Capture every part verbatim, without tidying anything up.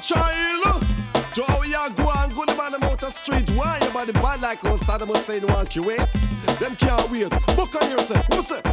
child. To how you go and go down the motor street. Why your body bad like how Saddam Hussein want you wait? Them can't wait. Book on yourself. What's it?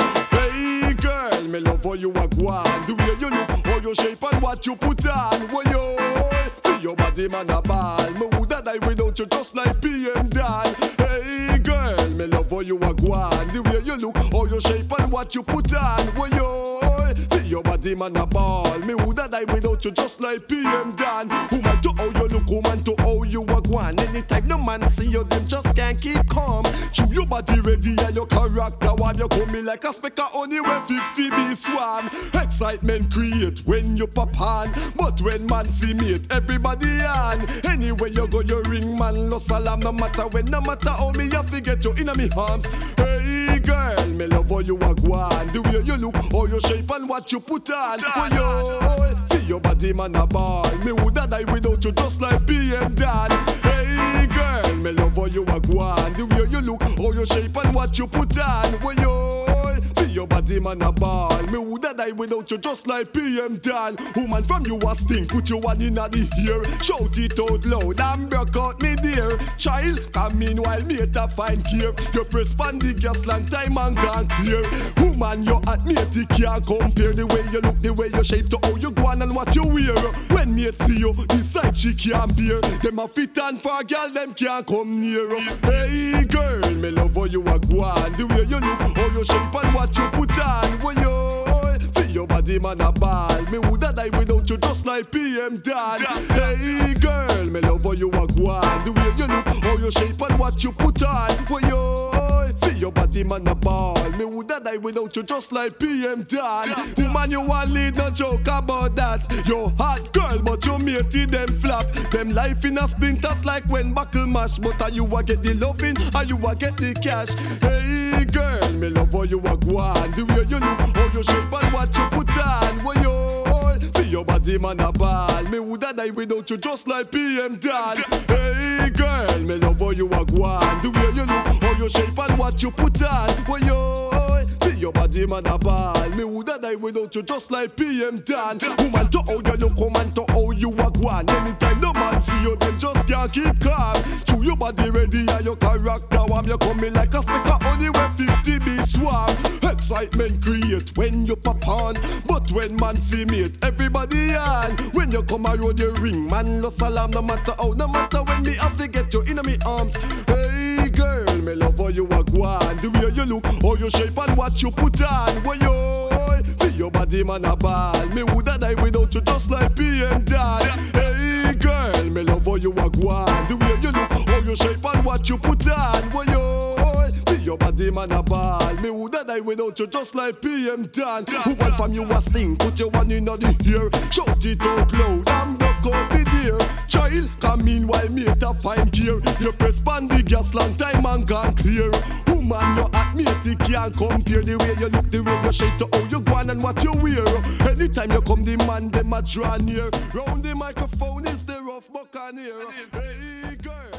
Hey girl, me love how you a go on. The way you look, how you shape and what you put on. When you feel your body man a ball. Me woulda die without you just like P M Dan. Hey girl, me love how you a go on. The way you look, how you shape and what you put on. When you feel your body man a ball. Me woulda die without you just like P M Dan. Woman to how you look, woman to how you a go on. Anytime no man see you, them just can't keep calm. Chew your body ready and your character while you come me like a speck of honey when fifty bee swarm. Excitement create when you pop on, but when man see mate, everybody on. Anywhere you go, you ring man, no salam, no matter when, no matter how me have to get you in me arms. Hey girl, me love how you a go on. The way you look, how you shape and what you put on. Oh yo, feel your body man a ball. Me woulda die without you just like P M Dan. Hey girl, me love how you a go on. The way you look, how you shape and what you put on. Oh yo, feel your body man a ball. Me woulda die without you just like P M Dan. Woman from you a stink, put your one in a the ear. Shout it out loud and broke out me dear. Child, come in while me a find care. You press pan the gas long time and gone clear. Woman, you at me it can't compare. The way you look, the way you shape to how you go on and what you wear. When me see you, decide she can't bear. Them a fit and for a girl, them can't come near. Hey girl, me love how you a go on. The way you look, how you shape and what you put on. When you feel your body man a ball. Me woulda die without you just like P M Dan. Hey girl, me love how you a go on. The way you look, how you shape and what you put on. When you feel your body man a ball. Me woulda die without you just like P M Dan. Woman, you a lead, no joke about that. You hot girl, but you matey them flap. Them life in a splinters like when buckle mash. But are you a get the loving, or you a get the cash? Hey girl, me love how you a go on. The way you look, how you shape and what you put on. When you feel your body man a ball. Me woulda die without you just like P M Dan. Hey girl, me love how you a go on. The way you look, how you shape and what you put on. When you feel your body man a ball. Me woulda die without you just like P M Dan. Woman to how you look, woman to how you a go on. Anytime no man see you, them just can't keep calm. Chew your body ready and your character warm. You coming like a speck of honey when fifty bee swarm. Excitement create when you pop on, but when man see mate, everybody on. When you come around you ring man, no salam, no matter how, no matter when me have to get you in me arms. Hey girl, me love how you a go on. The way you look, how you shape and what you put on. When you feel your body man a ball. Me woulda die without you just like P M Dan. Hey girl, me love how you a go on. The way you look, how you shape and what you put on. When you feel your body man a ball. Me woulda die without you just like P M Dan. Woman from you a sting, put your one in the ear. Shout it out loud and broke out me dear. Child, come in while me at a fine gear. You press pan the gas long time and gone clear. Woman, you at me it can't compare. The way you look, the way you shape to how you go on and what you wear. Anytime you come, the man them a draw near. Round the microphone is the rough buccaneer. Hey girl.